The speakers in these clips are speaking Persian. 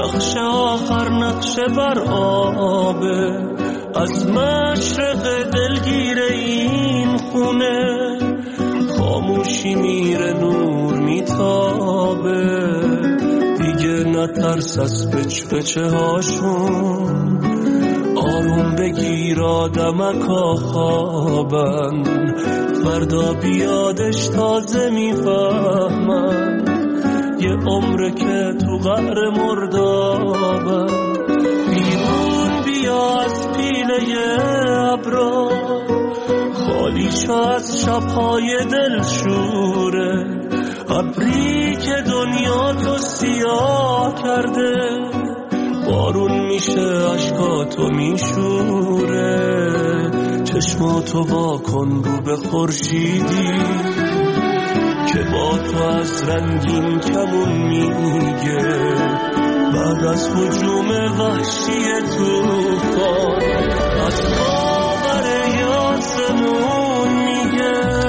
نقش آخر نقشه بر آبه، از مشرق دلگیره این خونه خاموشی میره نور میتابه. دیگه نترس از پچه هاشون، آروم بگیر آدمکا خوابن، فردا بیادش تازه میفهمن یه عمره که تو قعر مردابن. بیرون بیا از پیله ابرا، خالی شو از شبهای دلشوره، ابری که دنیا تو سیاه کرده بارون میشه اشکاتو میشوره. چشماتو وا کن رو به خورشیدی که با تو از رنگین کمون میگه، بعد از هجوم وحشی طوفان از باور آسمون میگه.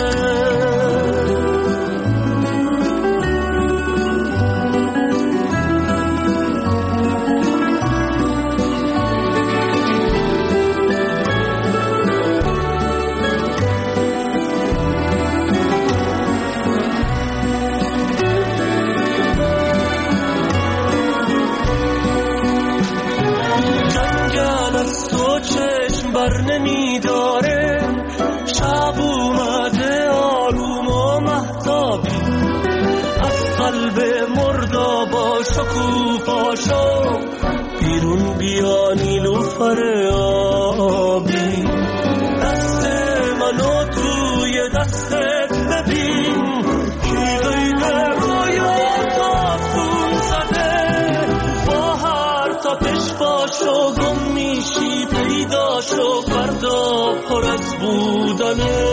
بر نمیداره، شب اومده آروم و مهتابی، از قلب مردابا شکوفاشو بیرون بیا نیلوفر آبی. دست منو توی دستت ببین، کی غیبه رویات آسون زده، با هر تپش باشو گم میشی پیداشو، فردا پر از بودنه.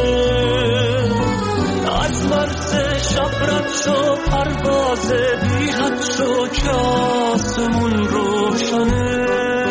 از مرز شب رد شو، پرواز بی حد شو که آسمون روشنه.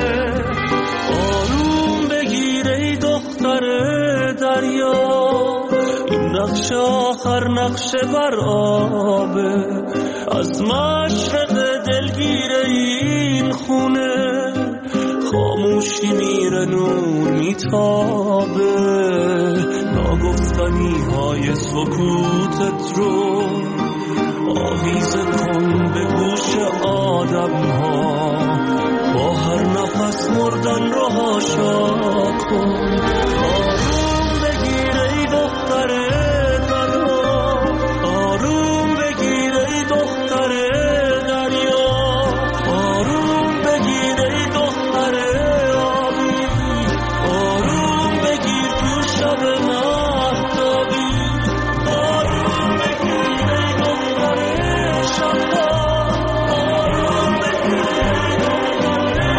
آروم بگیر ای دختر دریا، این نقش آخر نقشه بر آبه، از مشرق دلگیره این خونه خاموشی میره نور میتابه. ناگفتنی های سکوتت رو آویزه کن به گوش آدم ها، با هر نفس مردن رو هاشا کن. آروم بگیر ای دختر دریا، آروم بگیر ای دختر دریا، آروم بگیر ای دختر آبی، آروم بگیر تو شب مهتابی، آروم بگیر ای دختر شبا، آروم بگیر ای دختر.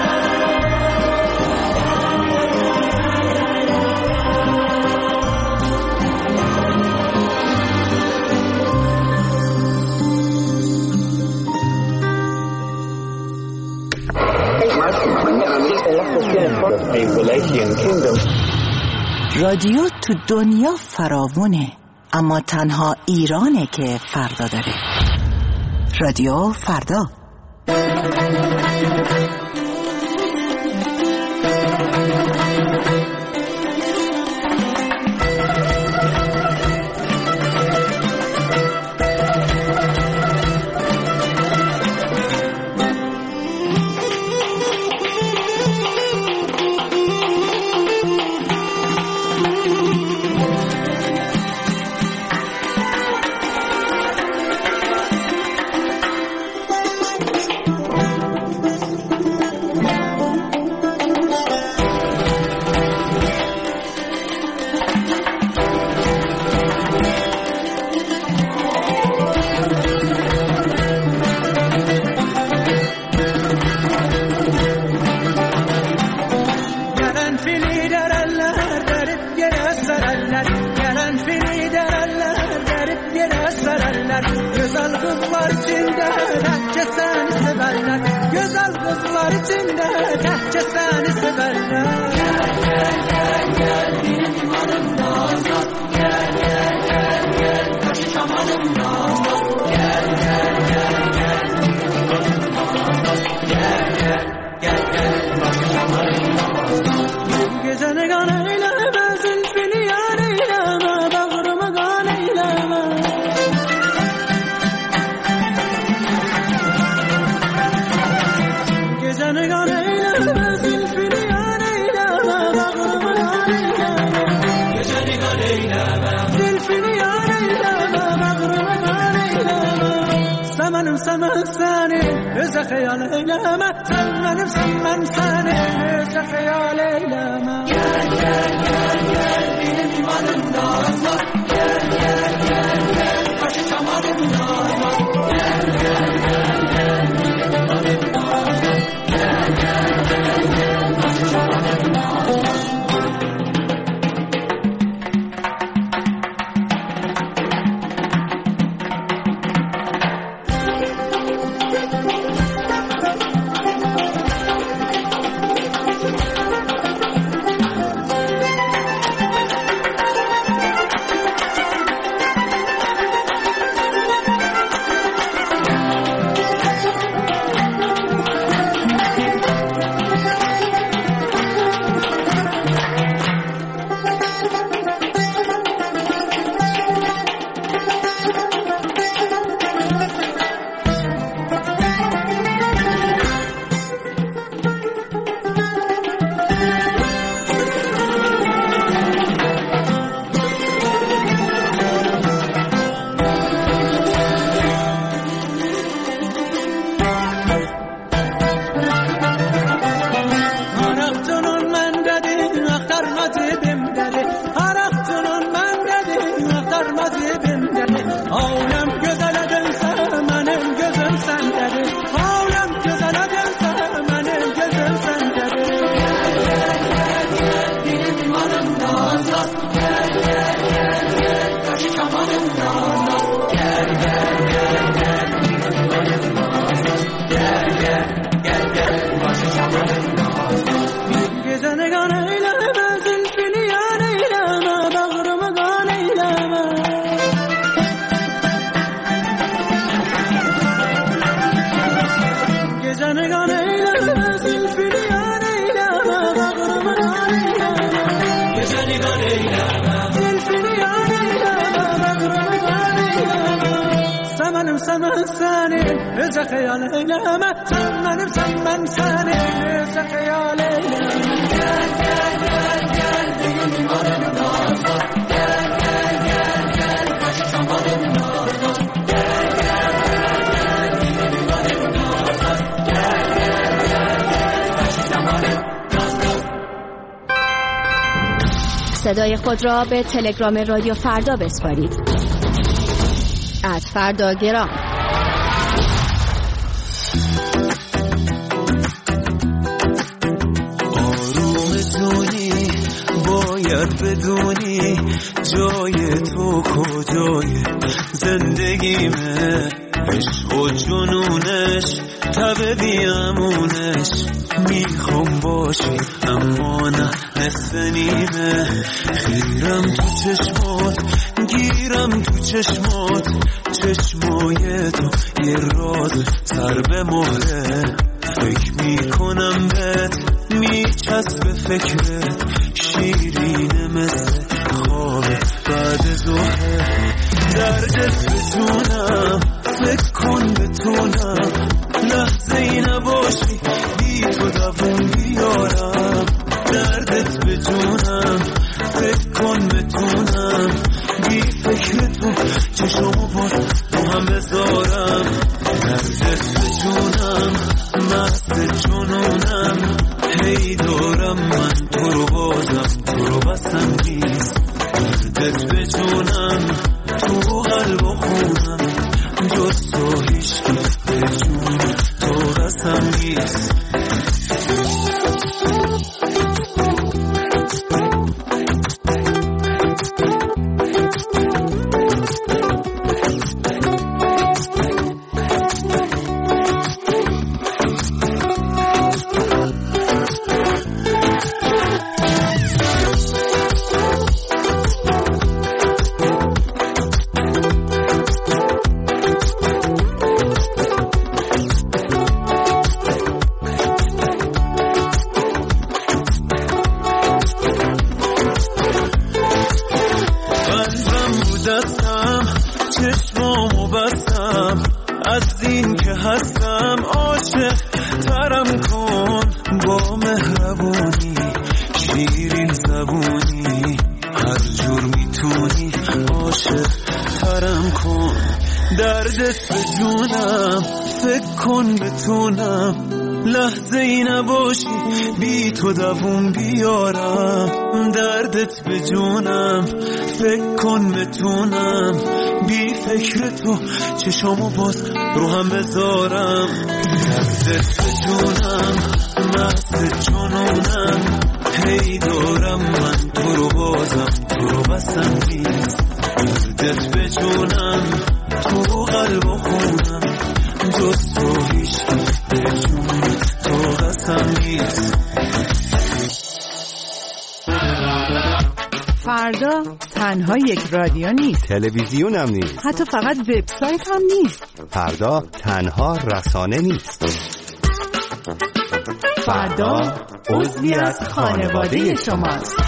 رادیو تو دنیا فراوونه، اما تنها ایرانه که فردا داره. رادیو فردا. گزنگان ایلم زلفینیان ایلم بغرمان ایلم گزنگان ایلم زلفینیان ایلم بغرمان ایلم سمنم سمن سانی از خیال ایلم سمنم سمن سانی از خیال ایلم گل گل گل گل بین دیوانم نازم گل گل گل گل باش شمالم نازم گل گل گل گل بین دیوانم نازم گل گل گل گل باش شمالم نازم صدای خود را به تلگرام رادیو فردا بسپارید. @فرداگرام. آروم جونی باید بدونی جای تو کجای زندگیمه، عشق و جنونش تب بیامونش، میخوام باشی اما نه نصف نیمه، خیرم تو چشمات گیرم تو چشمات، چشمای تو یه راز سر به مهره، فکر میکنم بهت میچسب فکرت، شیرینه مثل خواب بعد ظهر، دردت بتونم فکر کن بتونم، لحظه ای نباشی بی تو دوون بیارم، دردت بتونم فکر کن بتونم، بی فکر تو چشمو باز با هم بذارم، دردت بتونم مست جنونم، هی دارم من تو رو بازم تو رو بسم نیست، دردت بتونم تو قلب و خونم، جز تو هیچکی به جون تو قسم نیست. چشمامو بستم از این که هستم، عاشق ترم کن دردت به جونم، فکر کن بتونم لحظه ای نباشی بی تو دووم بیارم. دردت به جونم، فکر کن بتونم بی فکر تو چشامو باز رو هم بذارم. دردت به جونم، مست جنونم، هی دارم من تو رو بازم، تو رو بسم نیست. دردت به جونم، تو قلب و خونم، جز تو هیچ به جون تو قسم نیست. فردا تنها یک رادیو نیست، تلویزیون هم نیست، حتی فقط وبسایت هم نیست. فردا تنها رسانه نیست. فردا عضوی از خانواده شماست.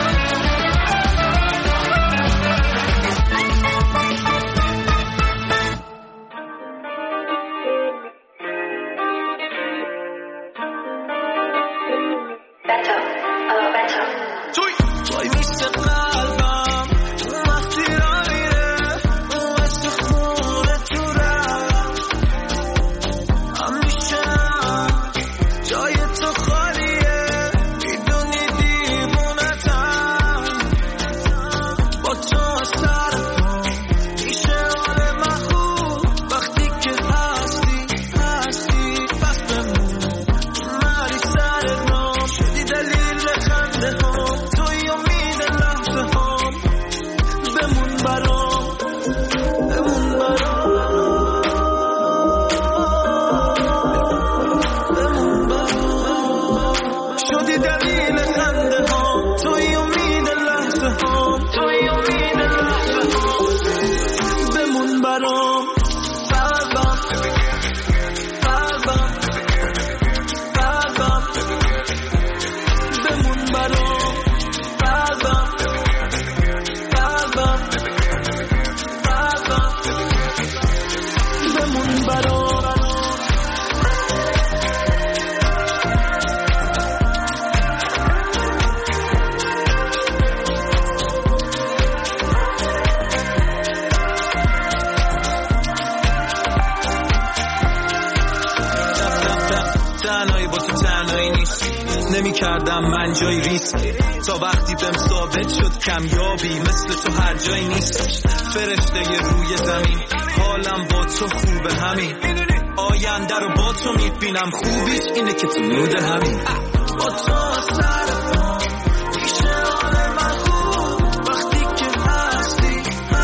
نمی کردم من جای ریسک تا وقتی بهم ثابت شد کمیابی مثل تو هر جایی نیست. فرشته روی زمین حالم با تو خوبه همین، آینده رو با تو میبینم، خوبیش اینه که تو نود همین. با تو سر میشه حال من خوب وقتی که هستی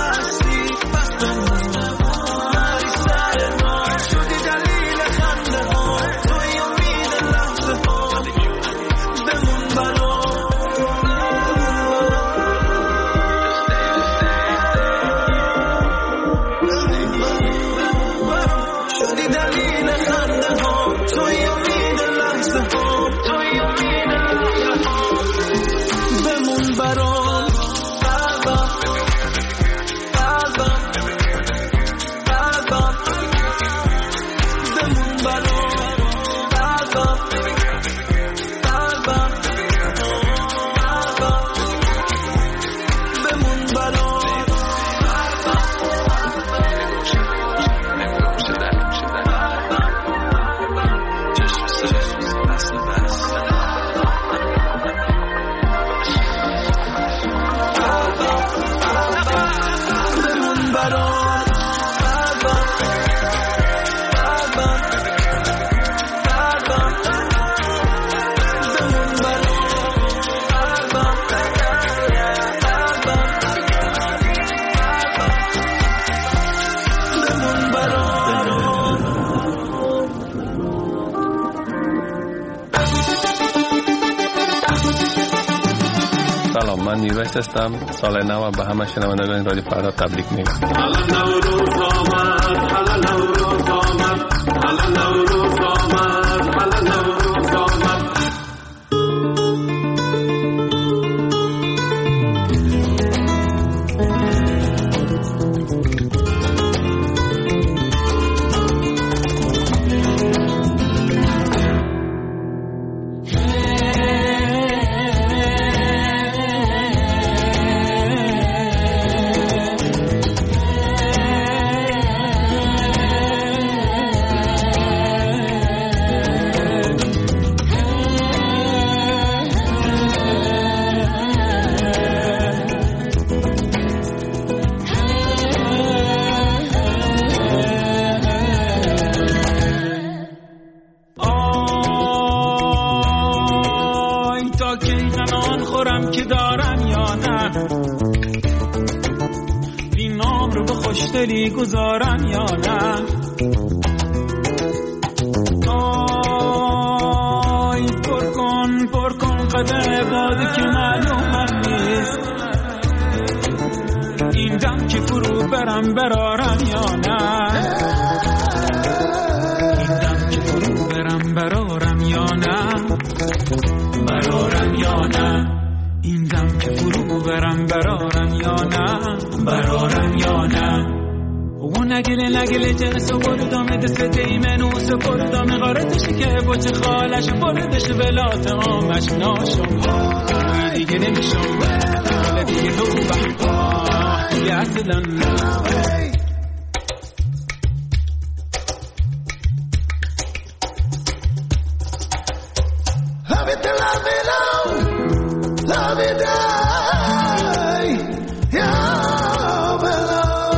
پس بمونم مری سر ما شدی دلیل خنده ها، توی امید لحظه ها، بمون برام شدی دلیل خنده ها، توی امید لحظه ها، توی امید لحظه ها، بمون برام من نیوش هستم. سال نو به همه شنوندگان رادیو فردا تبریک میگم. برم که دارم یا نه، این نام رو به خوشدلی گذارم یا نه. آی پر کن قدر بادی که معلومم نیست، این دم که فرو برارم یا نه، این دم که فرو برارم یا نه، برارم یا نه، این دم که فرو برارم یا نه، برارم یا نه. و نگله جنس و بردام دست دیمنو سپردام غارتش که بچه خالش بردش ولات آمش ناشم دیگه نمیشم ولی دیگه تو دیگه اصلا love it die, yeah, below.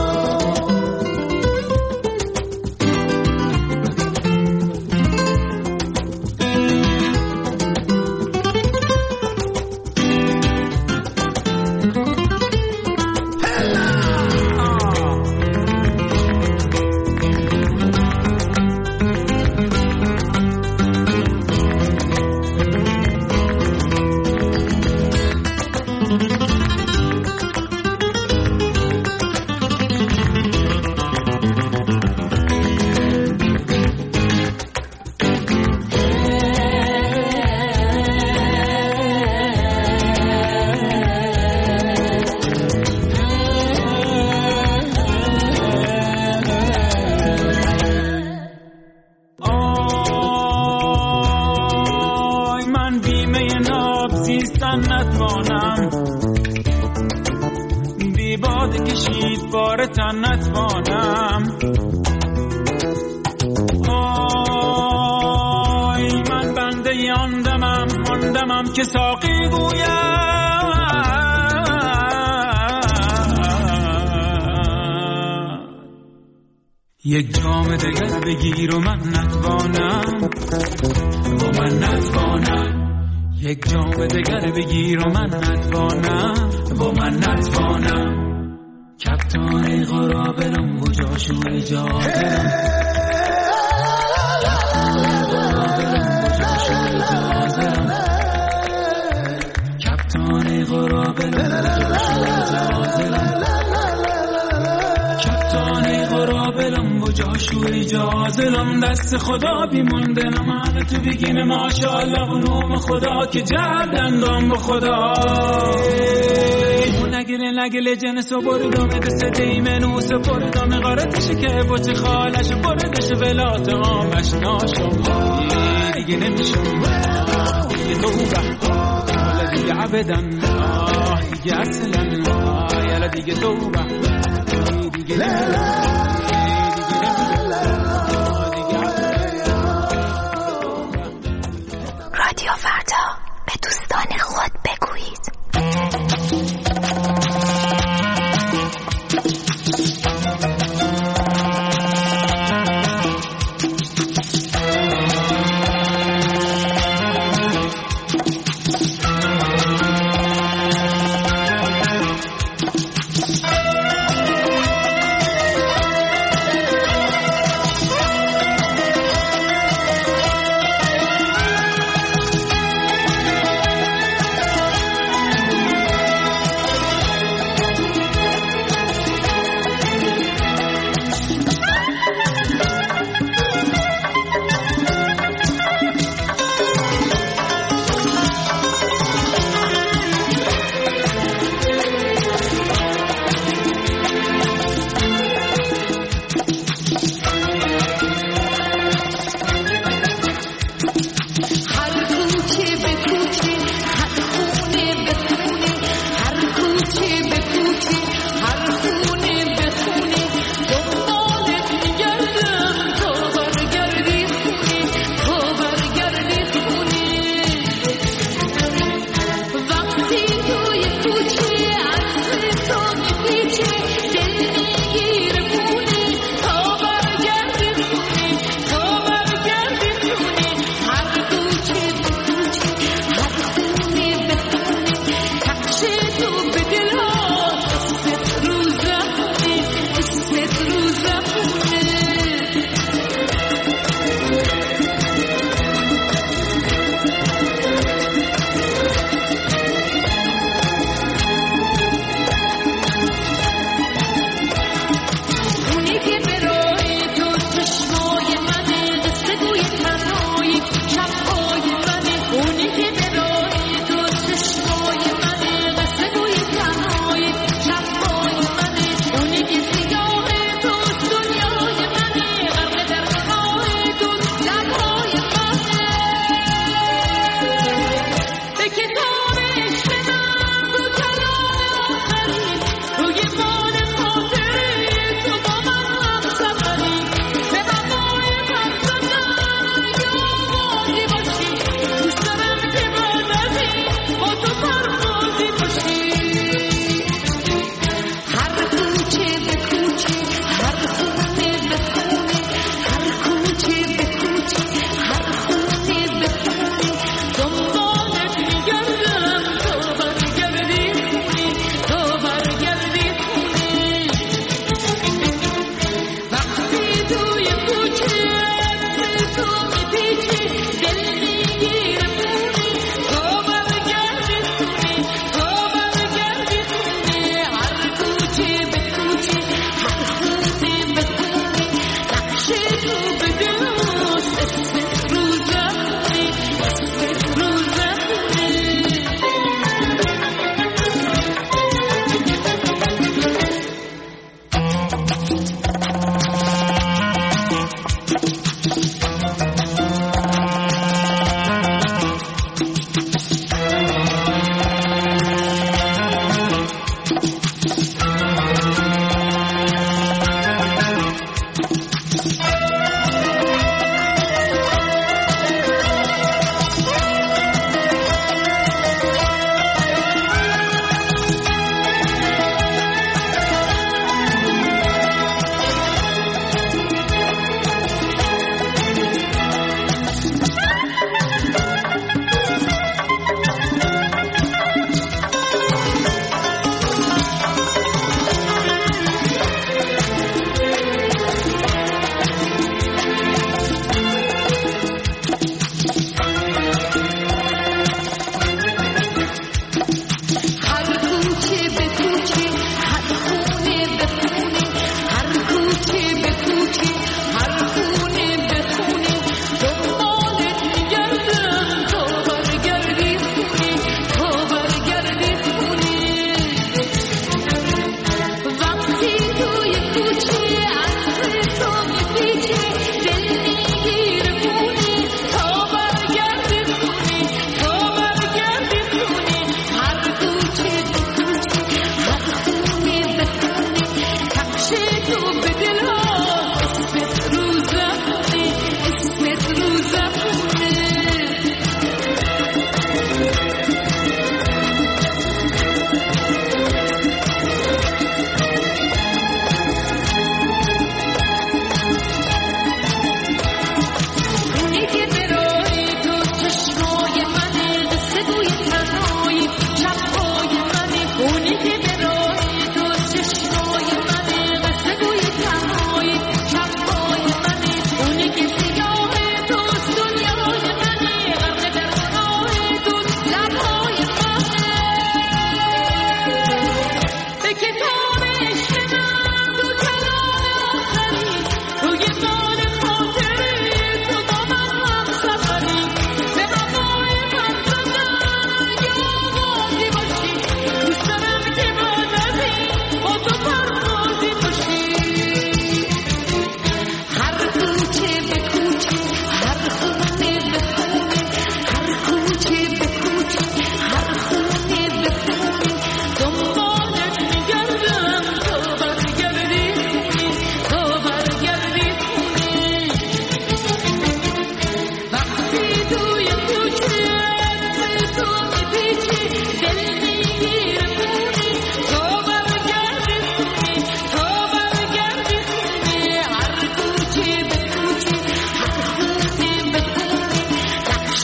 نتوانم آی من بنده آندمم که ساقی گویم یک جام دگر بگیر و من نتوانم و من نتوانم یک جام دگر بگیر و من نتوانم و من نتوانم کپتان غرابلم و جاشو اجازه کپتان غرابلم و جاشو اجازه دست خدا بیموندنم همه تو بگیم ماشاءالله و نوم خدا که جردندم به خدا نگله جنس و بردام دست دیمنو سپردام غارتش که بچه خالش بردش ولات آمش ناشم دیگه نمیشم دیگه توبه حالا دیگه عبدن دیگه اصلا یالا دیگه توبه دیگه نمیشم رادیو فردا به دوستان خود بگویید.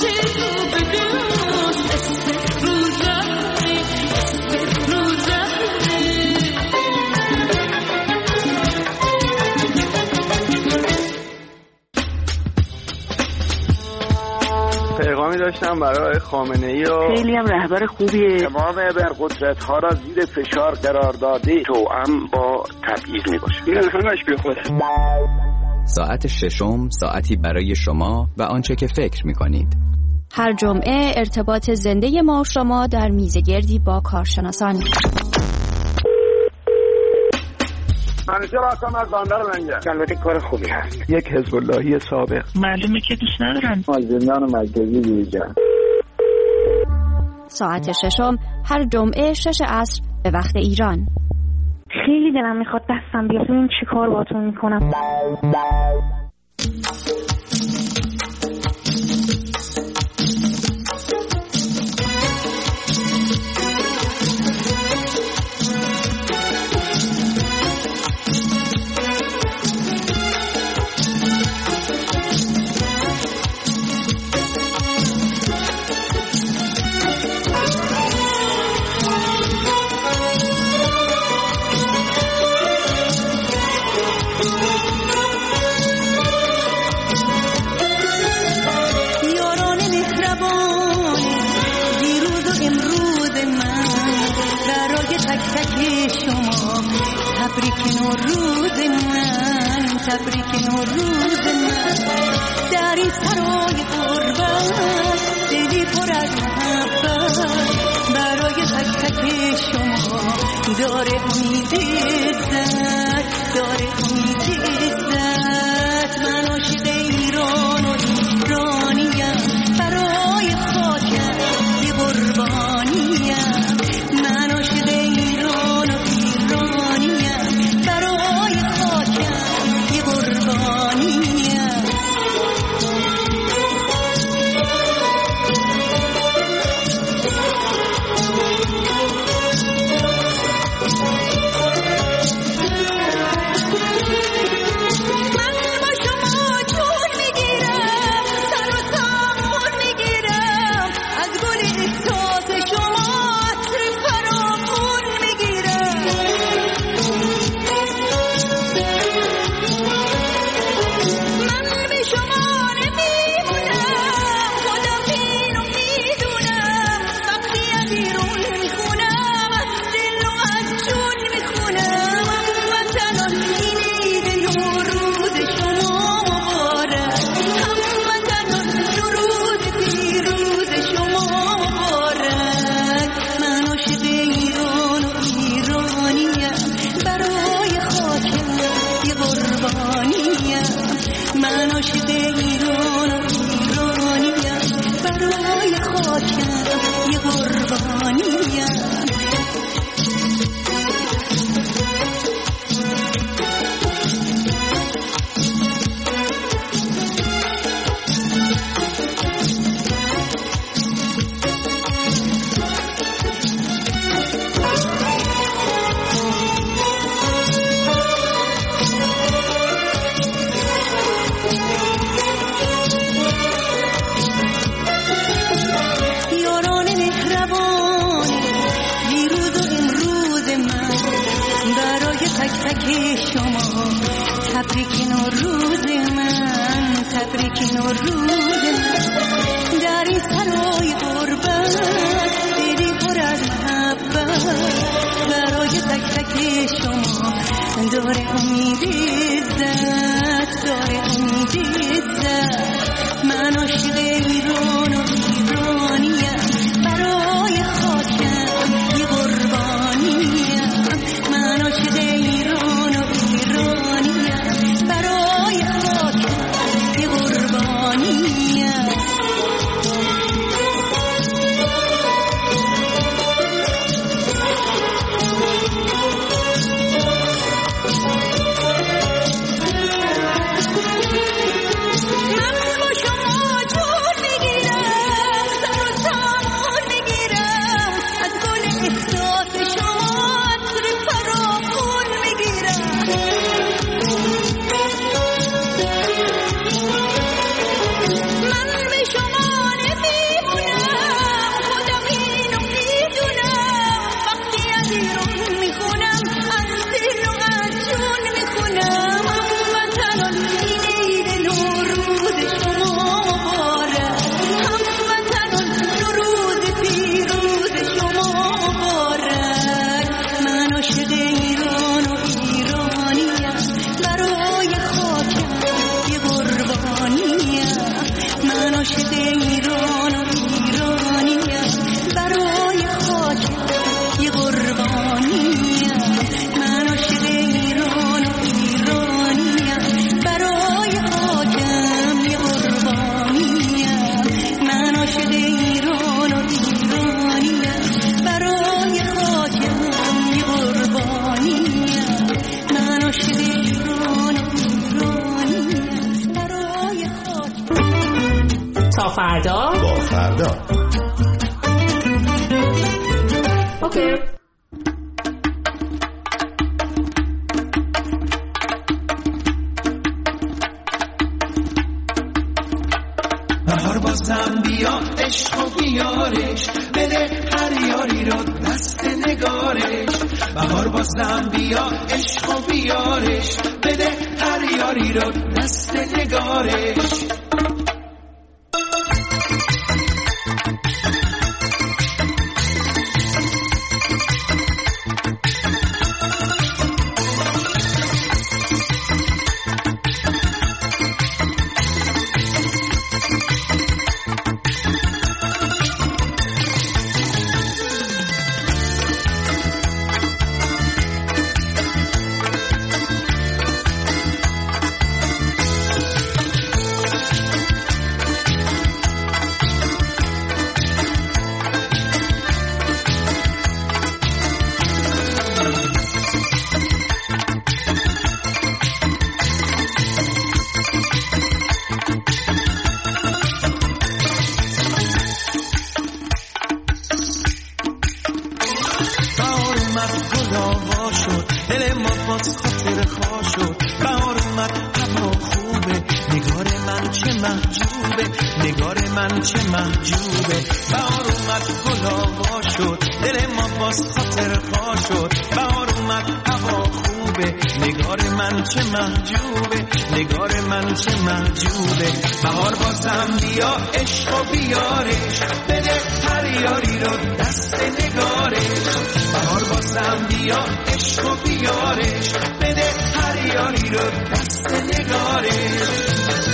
پیغامی داشتم برای خامنه‌ای و خیلی هم رهبر خوبیه. تمام ابرقدرت‌ها را زیر فشار قرار داده توأم با تبعیض می‌باشه. این همش بیخوده. ساعت ششم، ساعتی برای شما و آنچه که فکر می‌کنید. هر جمعه ارتباط زنده ما و شما در میزگردی با کارشناسان. منیجر هستم از بندر منگه. البته کار خوبی هست. یک حزب اللهی سابق. معلومه که دوست ندارن. از زندان مرکزی بیرون. ساعت ششم هر جمعه 6 عصر به وقت ایران. خیلی دلم میخواد دستم بیاد ببینم چی کار باهاتون میکنم. تبریک نوروز من در این سرای غربت دلی پر از محبت برای تک تک شما داره امید عزت من عاشق ایران و ایرانیم برای خاکم یه قربانیم من عاشق ایران و ایرانیم برای خاکم یه قربانیم عاشق ایران و ایرانیم، برای خاکم یه قربانیم. من عاشق ایران و ایرانیم، برای خاکم. تا فردا با فردا. اوکی. بهار بازم بیا عشق و بیارش، بده هر یاری رو دست نگارش. بهار بازم بیا عشق و بیارش، بده هر یاری رو دست نگارش. بهار بازم بیا عشق و بیارش، بده هر یاری رو دست نگارش. بهار بازم بیا عشق و بیارش، بده هر یاری رو دست نگارش.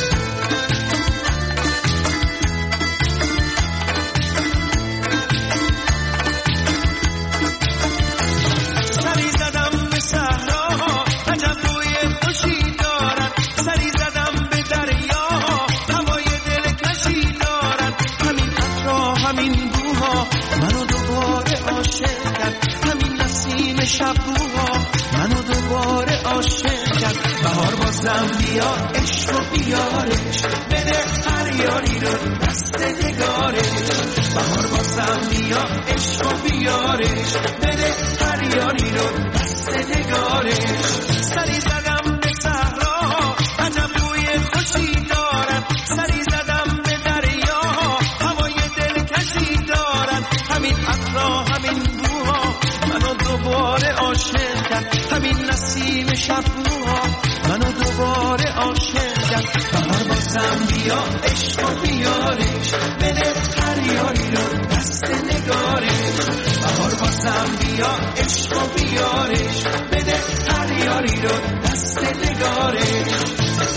بهار بازم بیا عشق و بیارش، بده هر یاری رو دست نگارش. بهار بازم بیا عشق و بیارش، بده هر یاری رو دست نگارش. سری زدم به صحرا عجب بوی خوشی دارد، سری زدم به دریا هوای دلکشی دارد. همین عطرها همین بوها منو دوباره عاشق کرد، همین نسیم شبروها منو دوباره عاشق کرد. بهار بازم بیا عشق و بیارش، بده هر یاری رو دست نگارش. بهار بازم بیا عشق و بیارش، بده هر یاری رو دست نگارش.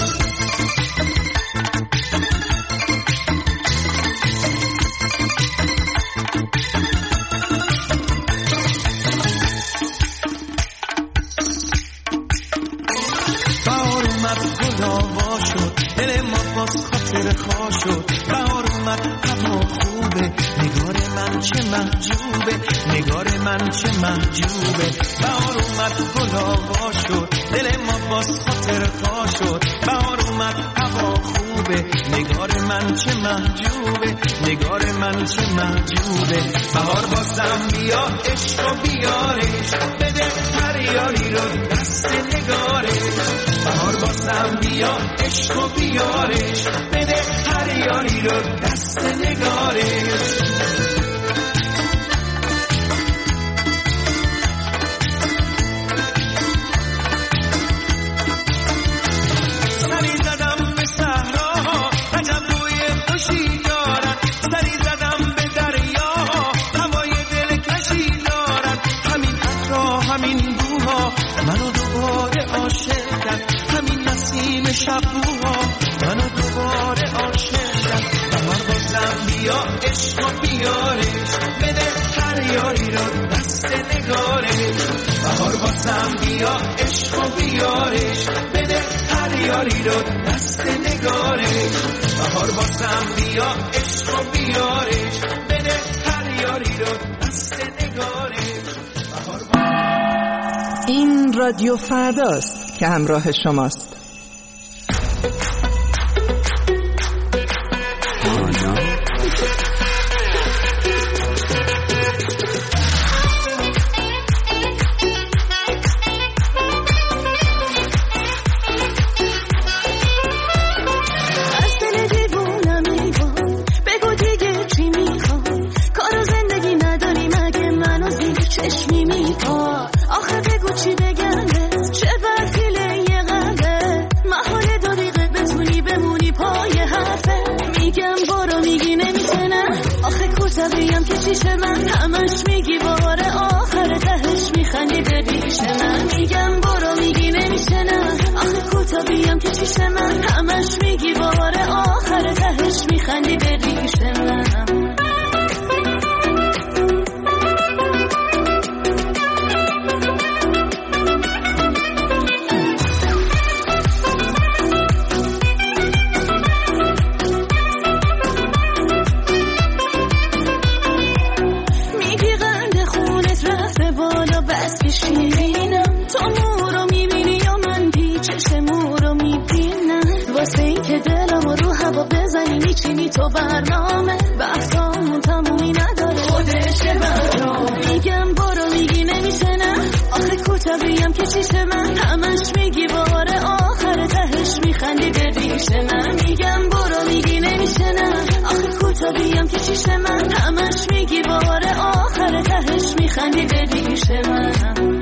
بهار اومد هوا خوبه، نگار من چه محجوبه، نگار من چه محجوبه. بهار اومد گلابا شد، دل ما باز خاطر خوا شد. بهار اومد هوا خوبه، نگار من چه محجوبه، نگار من چه محجوبه. بهار بازم بیا عشق و بیارش، بده هر یاری رو دست نگارش. بهار بازم بیا عشق و بیارش، بده هر یاری رو دست نگارش. سری زدم به صحرا عجب بوی خوشی دارد، سری زدم به دریا هوای دلکشی دارد. همین عطرها همین بوها منو دوباره عاشق کرد، همین نسیم شبوها منو دوباره عاشق کرد. بهار بازم بیا عشق و بیارش، بده هر یاری رو دست نگارش. بهار بازم بیا عشق و بیارش، بده هر یاری رو دست نگارش. بهار باسم بیا عشق و بیارش بده هر یاری رو دست نگارش. این رادیو فرداست که همراه شماست. چیشه من همش میگی بار آخر تهش میخندی به ریش من. میگم برو میگی نمیشه نه آخه کوتا بیم که چیشه من همش میگی بار آخر تهش میخندی به ریش من. شیرینم تو مورو میبینی یا من پیچش مورو میبینم واسه این که دلم رو هوا بزنی میچینی تو برنامه بحثامون تمومی نداره خودشه برنامه. میگم برو میگی نمیشه نه آخه کوتا بیم که چیشه من همش میگی بار آخر تهش میخندی به ریش من. میگم برو میگی نمیشه نه آخه کوتا بیم که چیشه من همش میگی بار آخر تهش میخندی به ریش من.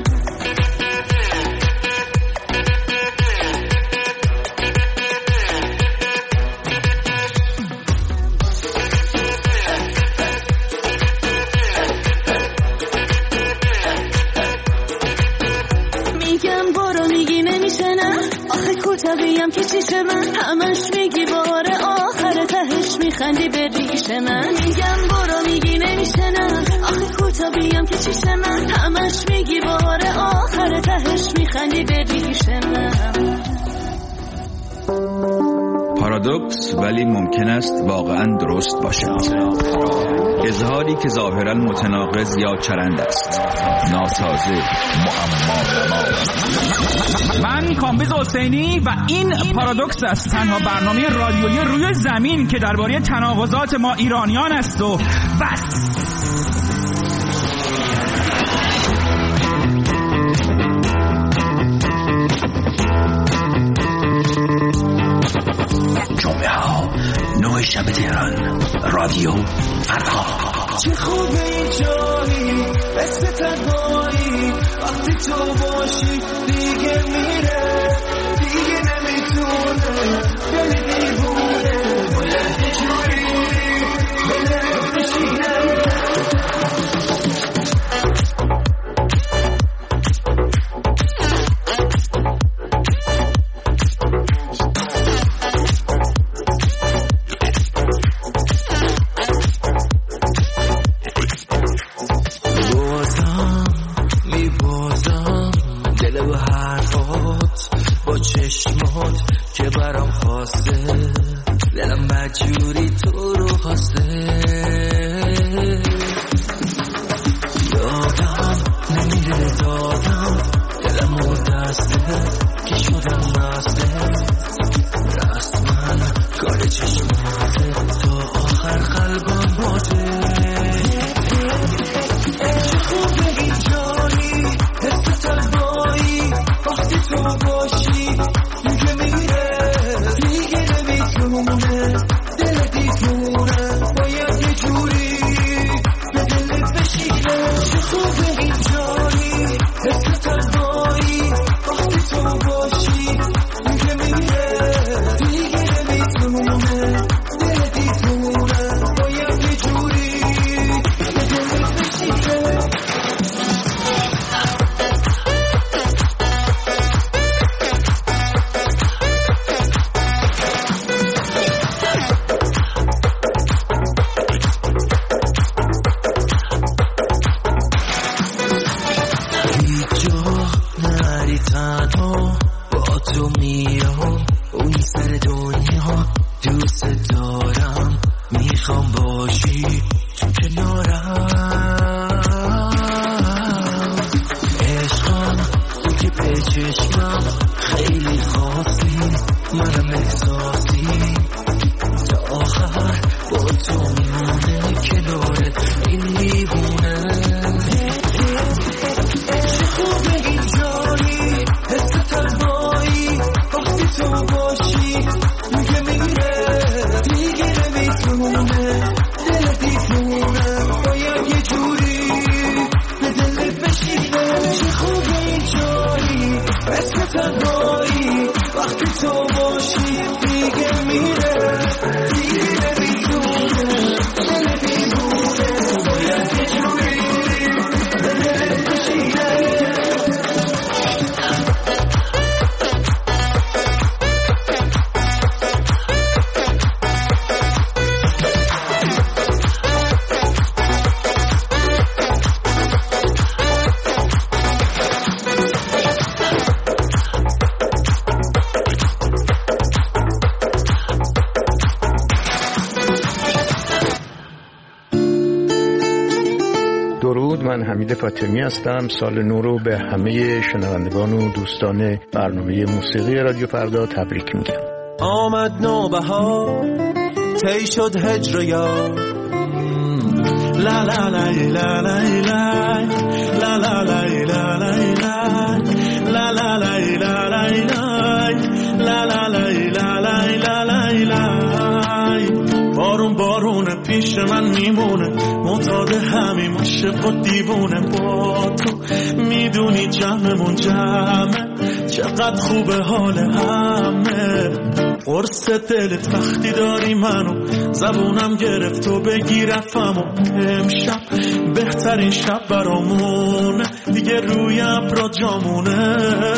که چیشه من همش میگی بار آخر تهش میخندی به ریش من. میگم برو میگی نمیشه نه آخه کوتا بیم که چیشه من همش میگی بار آخر تهش میخندی به ریش من. پارادوکس ولی ممکن است واقعا درست باشد. اظهاری که ظاهرا متناقض یا چرند است، ناسازه، معما. من کامبیز حسینی و این پارادوکس است، تنها برنامه رادیویی روی زمین که درباره تناقضات ما ایرانیان است و بس. جمعه ها 9 شب تهران، رادیو فردا. چه خوبه این جایی اسم تنهایی وقتی تو باشی دیگه میره دیگه نمیتونه دل دیوونه باید یه جوری بله بشینم. باشی تو کنارم، عشقم دیگه به چشمم خیلی خاصی، منم احساسی تا آخر با تو میمونه کنار این دیوونه. چه خوبه این جایی، حس تنهایی وقتی تو باشی، میگه میره دیگه نمیتونه، دل دیوونه باید یه جوری به دل بشینه. چه خوبه این جایی، حس تنهایی وقتی تو باشی، دیگه میره دیگه نمیتونه، دل دیوونه باید یه جوری به دل بشینه. درود، من حمید فاطمی هستم. سال نو رو به همه شنوندگان و دوستان برنامه موسیقی رادیو فردا تبریک میگم. آمد نوبهار، طی شد هجر یار، لا لا لا لا لا لا لا لا لا لا لا لا لا لا لا لا. بارون بارونه پیش من میمونه، معتاد همین عاشق و دیوونه. با تو میدونی جمعمون جمعه، چقدر خوبه حال همه. قرص دلت وقتی داری منو، زبونم گرفت و بگی رفتم. و امشب بهترین شب برامونه، دیگه روی ابرا جامونه.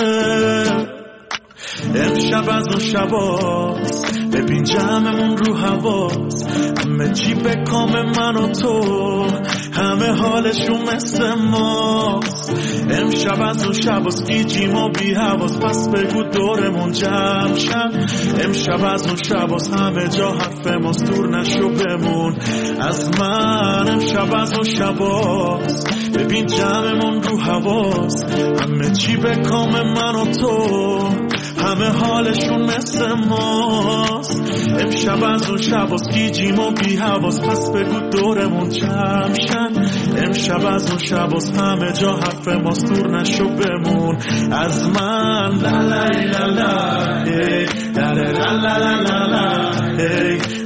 امشب از اون شباست، ببین جمعمون رو حواس، همه چی به کام من و تو، همه حالشون مثل ماست. امشب از اون شباست، گیجیم و بی حواس، پس بگو دورمون جمع شن. امشب از اون شباست، همه جا حرف ماست، دور نشو بمون از من. امشب از اون شباست، ببین جمعمون رو حواس، همه چی به کام من و تو، همه حالشون مثل ماست. امشب از اون شباست، گیجیم و بی حواس، پس بگو دورمون جمع شن. امشب از اون شباست، همه جا حرف ماست، دور نشو بمون از من. لا لا لا لا لا لا لا لا لا